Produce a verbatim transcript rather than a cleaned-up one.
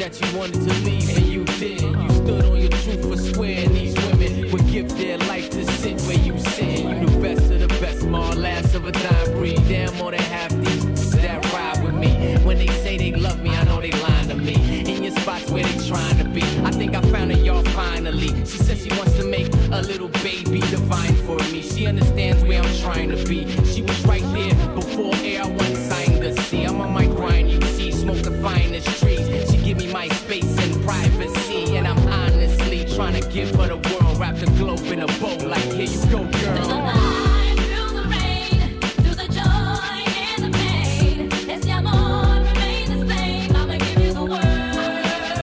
that you wanted to leave and you did. You stood on your truth for square, and these women would give their life to sit where you sit. You the best of the best, more last of a dying breed. Damn, more than half these that ride with me. When they say they love me, I know they lying to me. In your spots where they trying to be, I think I found her, y'all, finally. She said she wants to make a little baby divine for me. She understands where I'm trying to be. She was right there before air I wasn't signed to see. I'm on my grind, you see, smoke the finest trees. She give me my space and privacy, and I'm honestly trying to give her the world. Wrap the globe in a bow like, here you go, girl.